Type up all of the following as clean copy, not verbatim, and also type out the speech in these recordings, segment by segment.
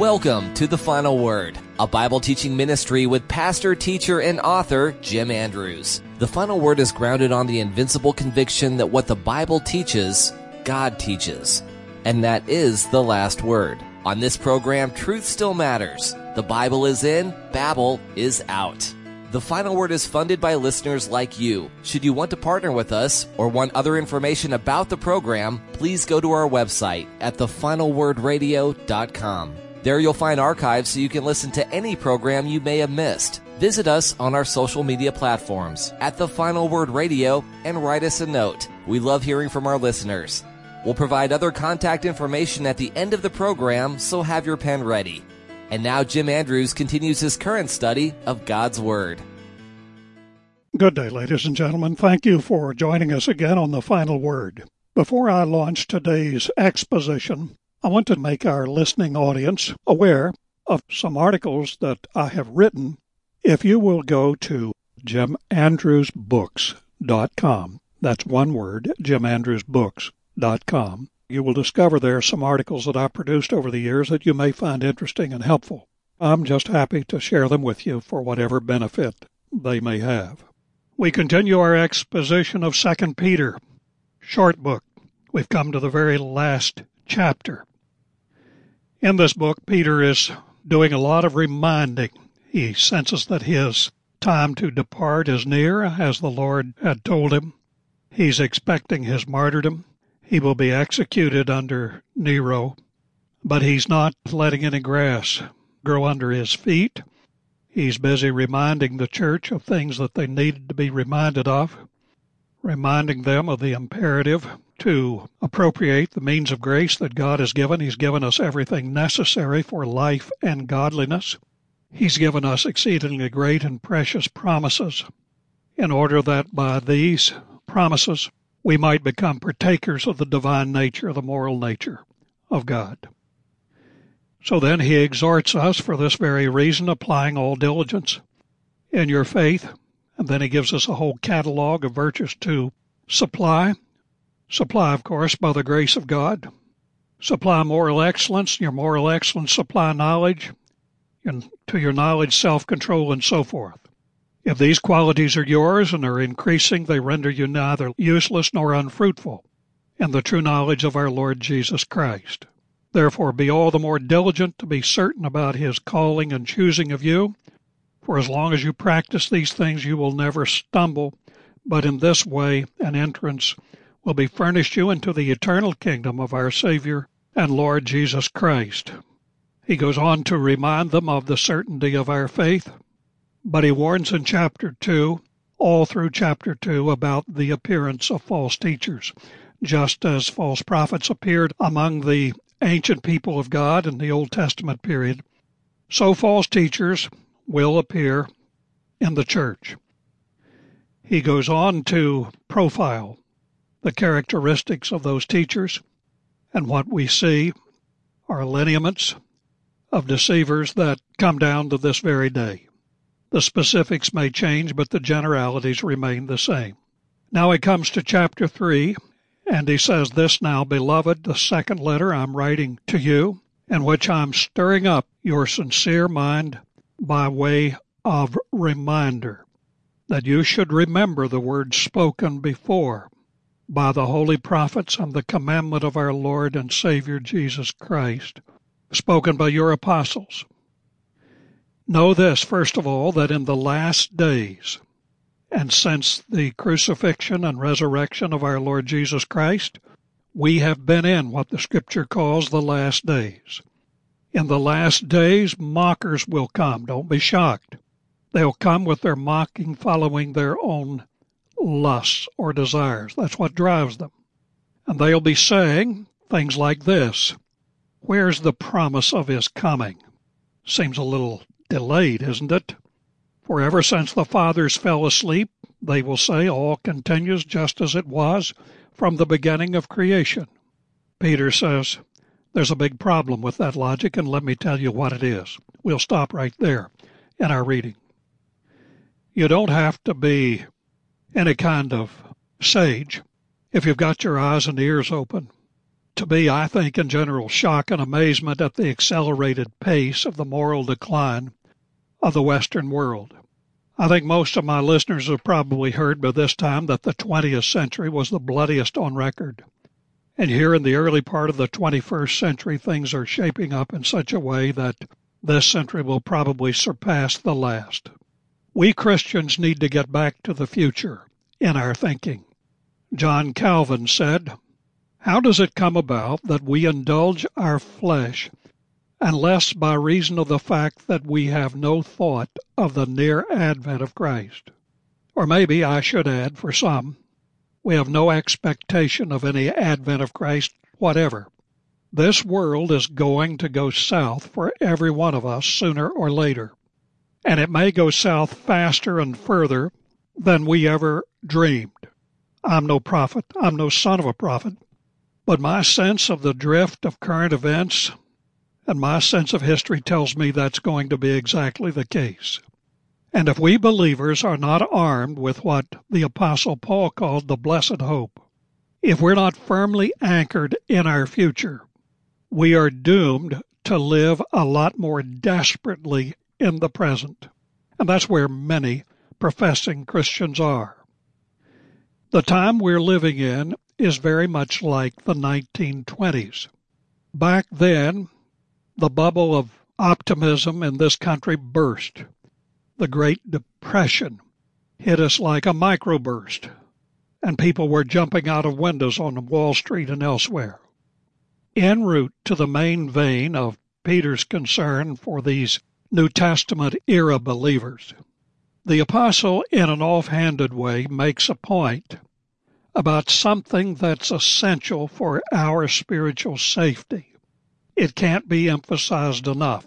Welcome to The Final Word, a Bible teaching ministry with pastor, teacher, and author Jim Andrews. The Final Word is grounded on the invincible conviction that what the Bible teaches, God teaches. And that is the last word. On this program, truth still matters. The Bible is in, Babel is out. The Final Word is funded by listeners like you. Should you want to partner with us or want other information about the program, please go to our website at thefinalwordradio.com. There you'll find archives so you can listen to any program you may have missed. Visit us on our social media platforms at The Final Word Radio and write us a note. We love hearing from our listeners. We'll provide other contact information at the end of the program, so have your pen ready. And now Jim Andrews continues his current study of God's Word. Good day, ladies and gentlemen. Thank you for joining us again on The Final Word. Before I launch today's exposition, I want to make our listening audience aware of some articles that I have written. If you will go to jimandrewsbooks.com, that's one word, jimandrewsbooks.com, you will discover there some articles that I produced over the years that you may find interesting and helpful. I'm just happy to share them with you for whatever benefit they may have. We continue our exposition of 2 Peter, short book. We've come to the very last chapter. In this book, Peter is doing a lot of reminding. He senses that his time to depart is near, as the Lord had told him. He's expecting his martyrdom. He will be executed under Nero, but he's not letting any grass grow under his feet. He's busy reminding the church of things that they needed to be reminded of, reminding them of the imperative to appropriate the means of grace that God has given. He's given us everything necessary for life and godliness. He's given us exceedingly great and precious promises, in order that by these promises we might become partakers of the divine nature, the moral nature of God. So then he exhorts us for this very reason, applying all diligence in your faith. And then he gives us a whole catalog of virtues to supply. Supply, of course, by the grace of God. Supply moral excellence. Your moral excellence supply knowledge. And to your knowledge, self-control, and so forth. If these qualities are yours and are increasing, they render you neither useless nor unfruitful in the true knowledge of our Lord Jesus Christ. Therefore, be all the more diligent to be certain about his calling and choosing of you. For as long as you practice these things, you will never stumble, but in this way an entrance will be furnished you into the eternal kingdom of our Savior and Lord Jesus Christ. He goes on to remind them of the certainty of our faith, but he warns in chapter 2, all through chapter 2, about the appearance of false teachers. Just as false prophets appeared among the ancient people of God in the Old Testament period, so false teachers will appear in the church. He goes on to profile the characteristics of those teachers, and what we see are lineaments of deceivers that come down to this very day. The specifics may change, but the generalities remain the same. Now he comes to chapter 3, and he says, "This now, beloved, the second letter I'm writing to you, in which I'm stirring up your sincere mind by way of reminder, that you should remember the words spoken before by the holy prophets and the commandment of our Lord and Savior Jesus Christ, spoken by your apostles. Know this, first of all, that in the last days, and since the crucifixion and resurrection of our Lord Jesus Christ, we have been in what the Scripture calls the last days. In the last days, mockers will come. Don't be shocked. They'll come with their mocking, following their own lusts or desires. That's what drives them. And they'll be saying things like this: where's the promise of his coming? Seems a little delayed, isn't it? For ever since the fathers fell asleep, they will say, all continues just as it was from the beginning of creation. Peter says, there's a big problem with that logic, and let me tell you what it is. We'll stop right there in our reading. You don't have to be any kind of sage if you've got your eyes and ears open to be, I think, in general shock and amazement at the accelerated pace of the moral decline of the Western world. I think most of my listeners have probably heard by this time that the 20th century was the bloodiest on record. And here in the early part of the 21st century, things are shaping up in such a way that this century will probably surpass the last. We Christians need to get back to the future in our thinking. John Calvin said, "How does it come about that we indulge our flesh unless by reason of the fact that we have no thought of the near advent of Christ?" Or maybe I should add, for some, we have no expectation of any advent of Christ whatever. This world is going to go south for every one of us sooner or later, and it may go south faster and further than we ever dreamed. I'm no prophet, I'm no son of a prophet, but my sense of the drift of current events and my sense of history tells me that's going to be exactly the case. And if we believers are not armed with what the Apostle Paul called the blessed hope, if we're not firmly anchored in our future, we are doomed to live a lot more desperately in the present. And that's where many professing Christians are. The time we're living in is very much like the 1920s. Back then, the bubble of optimism in this country burst. The Great Depression hit us like a microburst, and people were jumping out of windows on Wall Street and elsewhere. En route to the main vein of Peter's concern for these New Testament era believers, the apostle, in an offhanded way, makes a point about something that's essential for our spiritual safety. It can't be emphasized enough.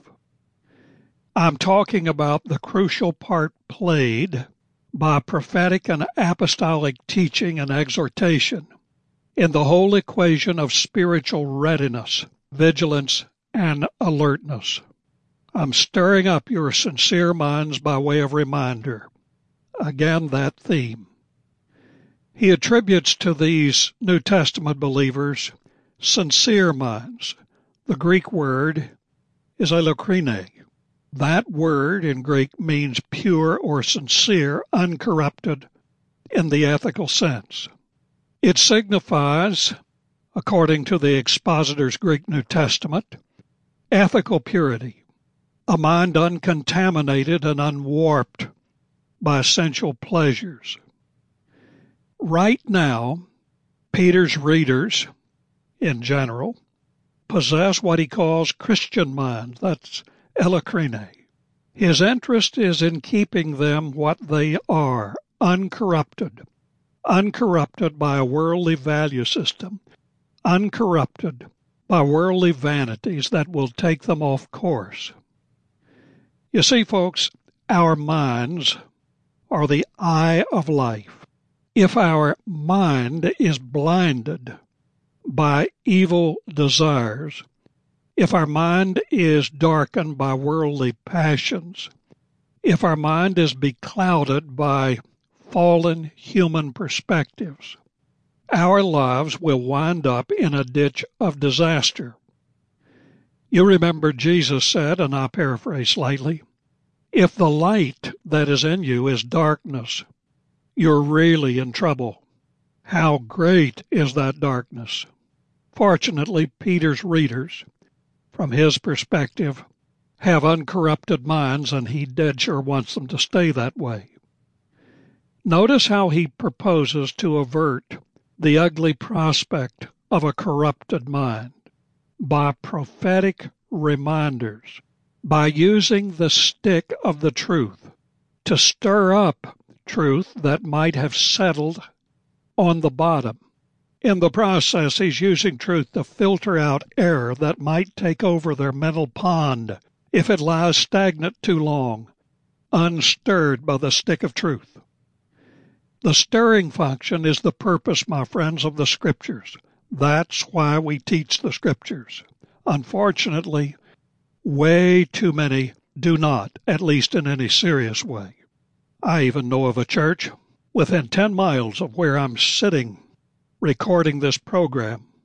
I'm talking about the crucial part played by prophetic and apostolic teaching and exhortation in the whole equation of spiritual readiness, vigilance, and alertness. I'm stirring up your sincere minds by way of reminder. Again, that theme. He attributes to these New Testament believers sincere minds. The Greek word is eilokhrine. That word in Greek means pure or sincere, uncorrupted in the ethical sense. It signifies, according to the expositor's Greek New Testament, ethical purity, a mind uncontaminated and unwarped by sensual pleasures. Right now, Peter's readers, in general, possess what he calls Christian minds. That's eilokhrine. His interest is in keeping them what they are, uncorrupted by a worldly value system, uncorrupted by worldly vanities that will take them off course. You see, folks, our minds are the eye of life. If our mind is blinded by evil desires, if our mind is darkened by worldly passions, if our mind is beclouded by fallen human perspectives, our lives will wind up in a ditch of disaster. You remember Jesus said, and I paraphrase slightly, if the light that is in you is darkness, you're really in trouble. How great is that darkness? Fortunately, Peter's readers, from his perspective, have uncorrupted minds, and he dead sure wants them to stay that way. Notice how he proposes to avert the ugly prospect of a corrupted mind by prophetic reminders, by using the stick of the truth to stir up truth that might have settled on the bottom. In the process, he's using truth to filter out error that might take over their mental pond if it lies stagnant too long, unstirred by the stick of truth. The stirring function is the purpose, my friends, of the Scriptures. That's why we teach the Scriptures. Unfortunately, way too many do not, at least in any serious way. I even know of a church within 10 miles of where I'm sitting recording this program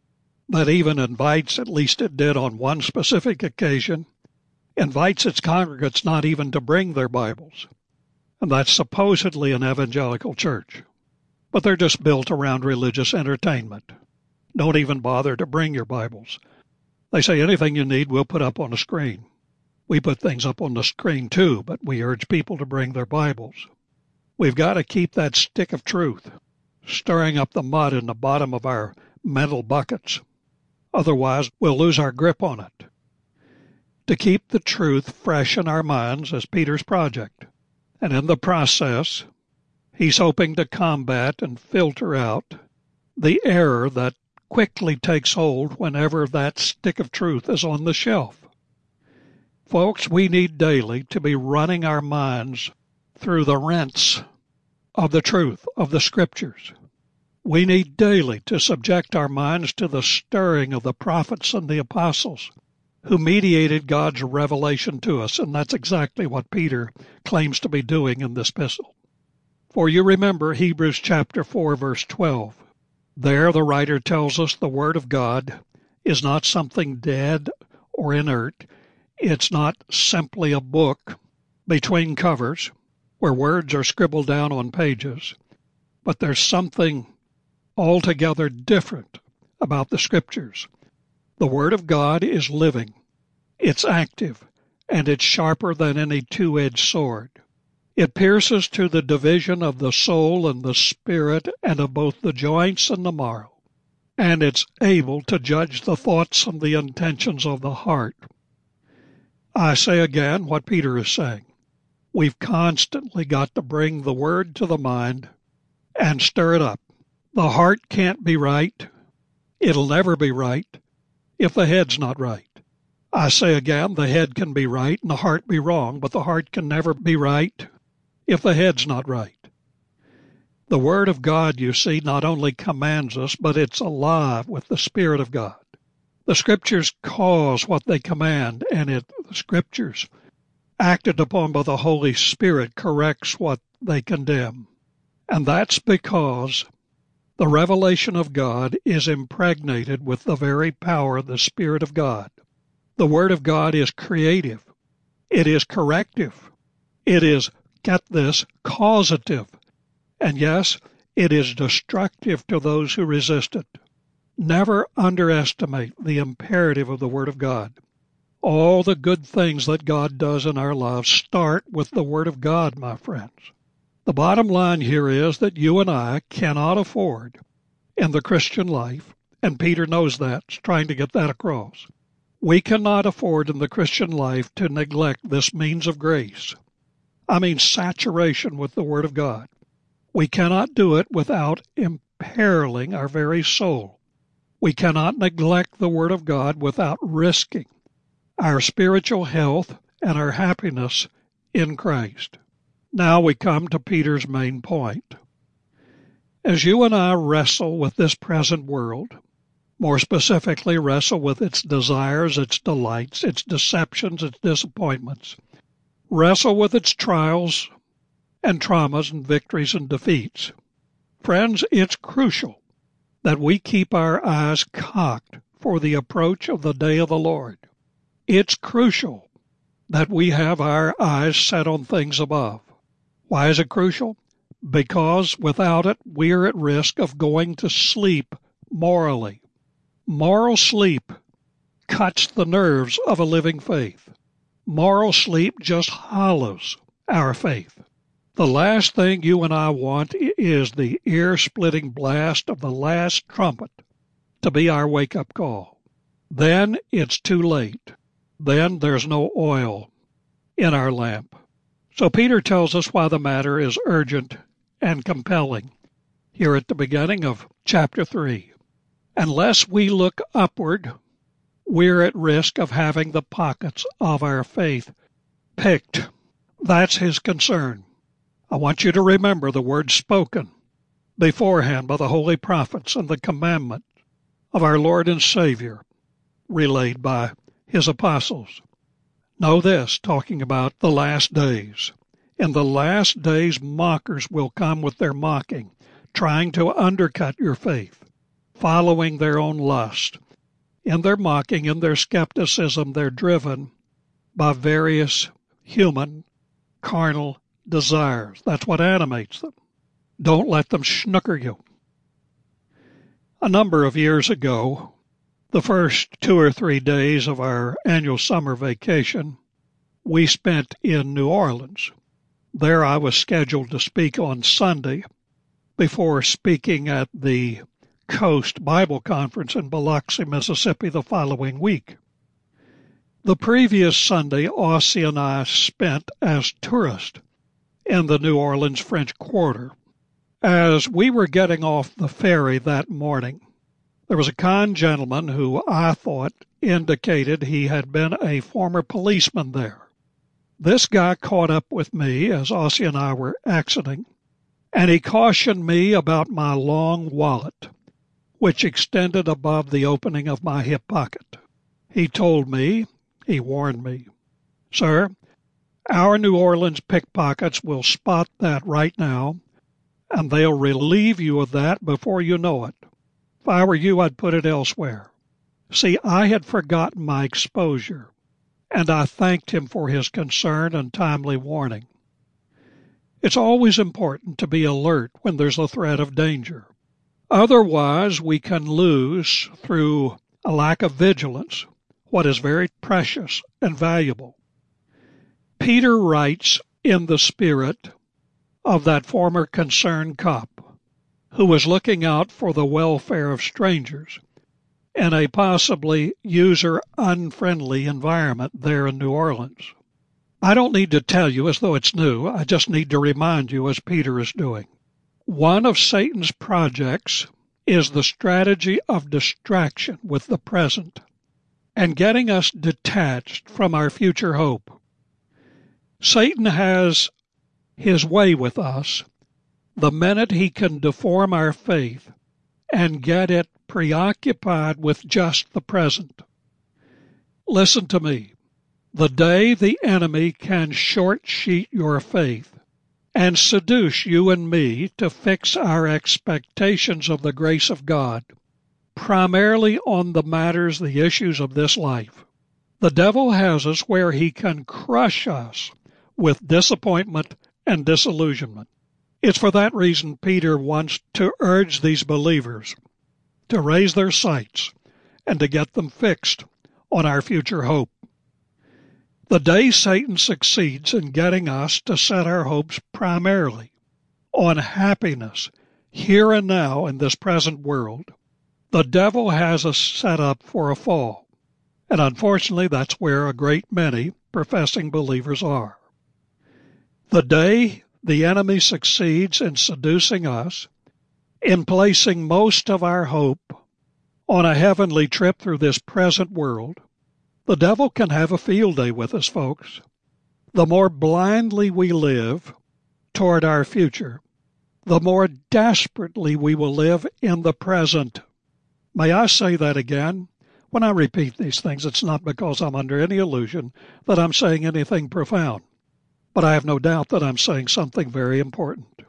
that even invites, at least it did on one specific occasion, invites its congregants not even to bring their Bibles. And that's supposedly an evangelical church. But they're just built around religious entertainment. Don't even bother to bring your Bibles. They say anything you need we'll put up on the screen. We put things up on the screen too, but we urge people to bring their Bibles. We've got to keep that stick of truth stirring up the mud in the bottom of our mental buckets. Otherwise, we'll lose our grip on it. To keep the truth fresh in our minds is Peter's project. And in the process, he's hoping to combat and filter out the error that quickly takes hold whenever that stick of truth is on the shelf. Folks, we need daily to be running our minds through the rents of the truth of the Scriptures. We need daily to subject our minds to the stirring of the prophets and the apostles who mediated God's revelation to us, and that's exactly what Peter claims to be doing in this epistle. For you remember Hebrews chapter 4, verse 12. There the writer tells us the Word of God is not something dead or inert. It's not simply a book between covers where words are scribbled down on pages, but there's something altogether different about the Scriptures. The Word of God is living, it's active, and it's sharper than any two-edged sword. It pierces to the division of the soul and the spirit and of both the joints and the marrow, and it's able to judge the thoughts and the intentions of the heart. I say again what Peter is saying. We've constantly got to bring the Word to the mind and stir it up. The heart can't be right. It'll never be right if the head's not right. I say again, the head can be right and the heart be wrong, but the heart can never be right if the head's not right. The Word of God, you see, not only commands us, but it's alive with the Spirit of God. The Scriptures cause what they command, and the Scriptures, acted upon by the Holy Spirit, corrects what they condemn. And that's because the revelation of God is impregnated with the very power of the Spirit of God. The Word of God is creative. It is corrective. It is, get this, causative. And yes, it is destructive to those who resist it. Never underestimate the imperative of the Word of God. All the good things that God does in our lives start with the Word of God, my friends. The bottom line here is that you and I cannot afford in the Christian life, and Peter knows that, he's trying to get that across. We cannot afford in the Christian life to neglect this means of grace. I mean saturation with the Word of God. We cannot do it without imperiling our very soul. We cannot neglect the Word of God without risking our spiritual health and our happiness in Christ. Now we come to Peter's main point. As you and I wrestle with this present world, more specifically wrestle with its desires, its delights, its deceptions, its disappointments, wrestle with its trials and traumas and victories and defeats. Friends, it's crucial that we keep our eyes cocked for the approach of the day of the Lord. It's crucial that we have our eyes set on things above. Why is it crucial? Because without it, we are at risk of going to sleep morally. Moral sleep cuts the nerves of a living faith. Moral sleep just hollows our faith. The last thing you and I want is the ear-splitting blast of the last trumpet to be our wake-up call. Then it's too late. Then there's no oil in our lamp. So Peter tells us why the matter is urgent and compelling here at the beginning of chapter 3. Unless we look upward, we're at risk of having the pockets of our faith picked. That's his concern. I want you to remember the words spoken beforehand by the holy prophets and the commandment of our Lord and Savior relayed by his apostles. Know this, talking about the last days. In the last days, mockers will come with their mocking, trying to undercut your faith, following their own lust. In their mocking, in their skepticism, they're driven by various human, carnal desires. That's what animates them. Don't let them snooker you. A number of years ago, the first 2 or 3 days of our annual summer vacation, we spent in New Orleans. There I was scheduled to speak on Sunday before speaking at the Coast Bible Conference in Biloxi, Mississippi the following week. The previous Sunday, Aussie and I spent as tourists in the New Orleans French Quarter. As we were getting off the ferry that morning, there was a kind gentleman who I thought indicated he had been a former policeman there. This guy caught up with me as Aussie and I were exiting, and he cautioned me about my long wallet, which extended above the opening of my hip pocket. He warned me, "Sir, our New Orleans pickpockets will spot that right now, and they'll relieve you of that before you know it. If I were you, I'd put it elsewhere." See, I had forgotten my exposure, and I thanked him for his concern and timely warning. It's always important to be alert when there's a threat of danger. Otherwise, we can lose, through a lack of vigilance, what is very precious and valuable. Peter writes in the spirit of that former concerned cop who was looking out for the welfare of strangers in a possibly user-unfriendly environment there in New Orleans. I don't need to tell you as though it's new. I just need to remind you, as Peter is doing. One of Satan's projects is the strategy of distraction with the present and getting us detached from our future hope. Satan has his way with us the minute he can deform our faith and get it preoccupied with just the present. Listen to me. The day the enemy can short-sheet your faith and seduce you and me to fix our expectations of the grace of God primarily on the matters, the issues of this life, the devil has us where he can crush us with disappointment and disillusionment. It's for that reason Peter wants to urge these believers to raise their sights and to get them fixed on our future hope. The day Satan succeeds in getting us to set our hopes primarily on happiness here and now in this present world, the devil has us set up for a fall. And unfortunately, that's where a great many professing believers are. The day the enemy succeeds in seducing us, in placing most of our hope on a heavenly trip through this present world, the devil can have a field day with us, folks. The more blindly we live toward our future, the more desperately we will live in the present. May I say that again? When I repeat these things, it's not because I'm under any illusion that I'm saying anything profound, but I have no doubt that I'm saying something very important.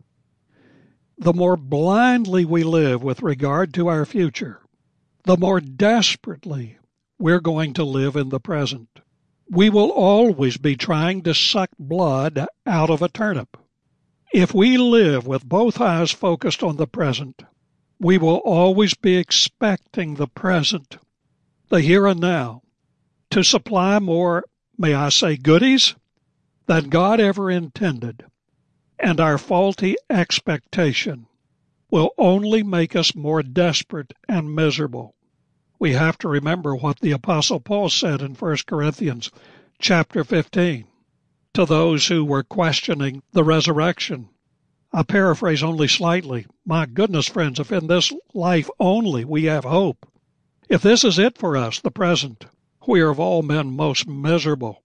The more blindly we live with regard to our future, the more desperately we're going to live in the present. We will always be trying to suck blood out of a turnip. If we live with both eyes focused on the present, we will always be expecting the present, the here and now, to supply more, may I say, goodies than God ever intended, and our faulty expectation will only make us more desperate and miserable. We have to remember what the Apostle Paul said in 1 Corinthians chapter 15 to those who were questioning the resurrection. I paraphrase only slightly. My goodness, friends, if in this life only we have hope, if this is it for us, the present, we are of all men most miserable.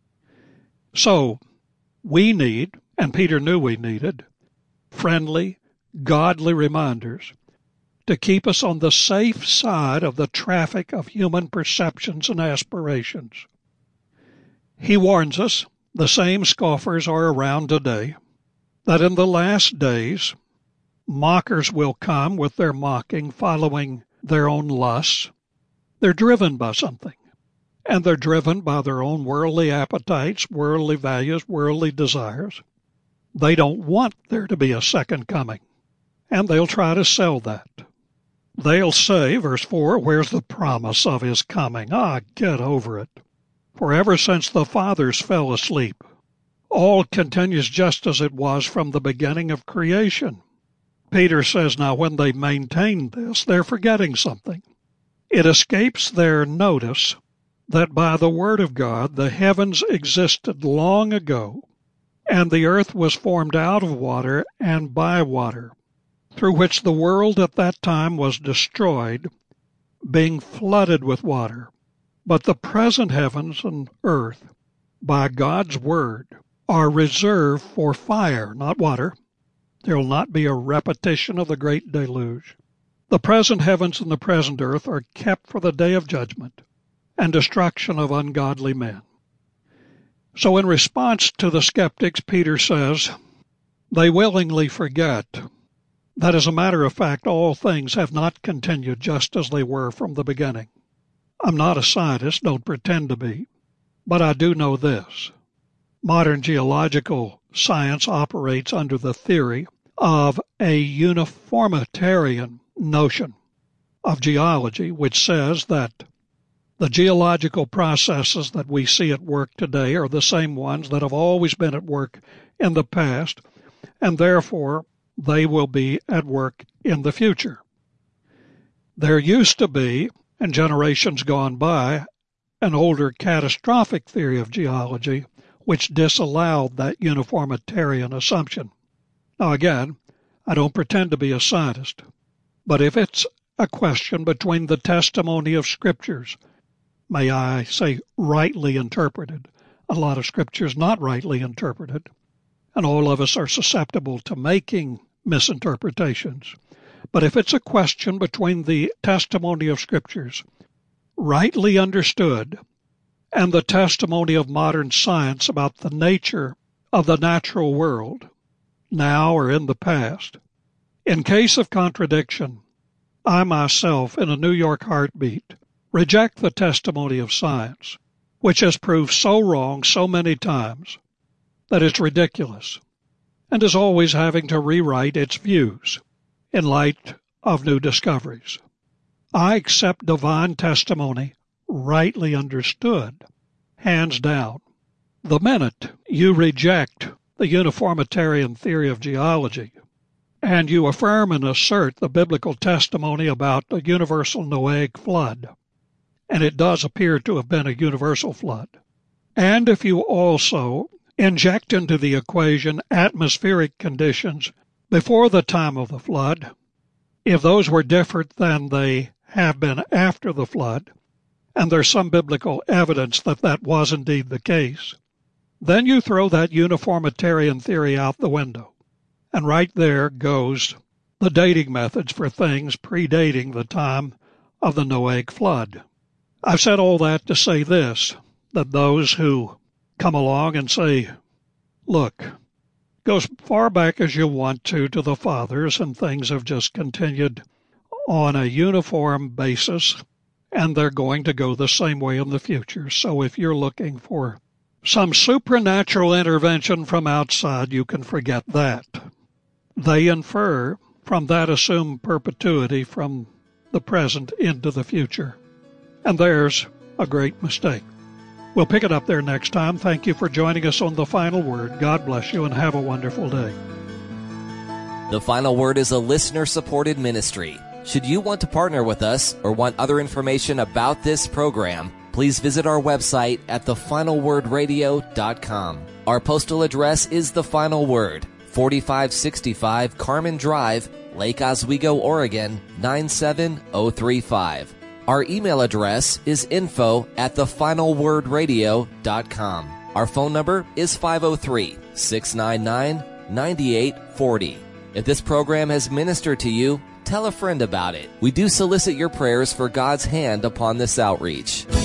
So we need, and Peter knew we needed, friendly, godly reminders to keep us on the safe side of the traffic of human perceptions and aspirations. He warns us, the same scoffers are around today, that in the last days mockers will come with their mocking, following their own lusts. They're driven by something, and they're driven by their own worldly appetites, worldly values, worldly desires. They don't want there to be a second coming, and they'll try to sell that. They'll say, verse 4, where's the promise of his coming? Get over it. For ever since the fathers fell asleep, all continues just as it was from the beginning of creation. Peter says now when they maintain this, they're forgetting something. It escapes their notice that by the word of God the heavens existed long ago, and the earth was formed out of water and by water, through which the world at that time was destroyed, being flooded with water. But the present heavens and earth, by God's word, are reserved for fire, not water. There will not be a repetition of the great deluge. The present heavens and the present earth are kept for the day of judgment and destruction of ungodly men. So in response to the skeptics, Peter says, they willingly forget that as a matter of fact, all things have not continued just as they were from the beginning. I'm not a scientist, don't pretend to be, but I do know this. Modern geological science operates under the theory of a uniformitarian notion of geology, which says that the geological processes that we see at work today are the same ones that have always been at work in the past, and therefore they will be at work in the future. There used to be, in generations gone by, an older catastrophic theory of geology which disallowed that uniformitarian assumption. Now again, I don't pretend to be a scientist, but if it's a question between the testimony of scriptures, may I say rightly interpreted, a lot of scriptures not rightly interpreted, and all of us are susceptible to making misinterpretations. But if it's a question between the testimony of scriptures, rightly understood, and the testimony of modern science about the nature of the natural world, now or in the past, in case of contradiction, I myself, in a New York heartbeat, reject the testimony of science, which has proved so wrong so many times that it's ridiculous, and is always having to rewrite its views in light of new discoveries. I accept divine testimony rightly understood, hands down. The minute you reject the uniformitarian theory of geology and you affirm and assert the biblical testimony about a universal Noahic flood, and it does appear to have been a universal flood, and if you also inject into the equation atmospheric conditions before the time of the flood, if those were different than they have been after the flood, and there's some biblical evidence that that was indeed the case, then you throw that uniformitarian theory out the window. And right there goes the dating methods for things predating the time of the Noahic flood. I've said all that to say this, that those who come along and say, look, go as far back as you want to the fathers, and things have just continued on a uniform basis, and they're going to go the same way in the future. So if you're looking for some supernatural intervention from outside, you can forget that. They infer from that assumed perpetuity from the present into the future. And there's a great mistake. We'll pick it up there next time. Thank you for joining us on The Final Word. God bless you and have a wonderful day. The Final Word is a listener-supported ministry. Should you want to partner with us or want other information about this program, please visit our website at thefinalwordradio.com. Our postal address is The Final Word, 4565 Carmen Drive, Lake Oswego, Oregon, 97035. Our email address is info@thefinalwordradio.com. Our phone number is 503-699-9840. If this program has ministered to you, tell a friend about it. We do solicit your prayers for God's hand upon this outreach.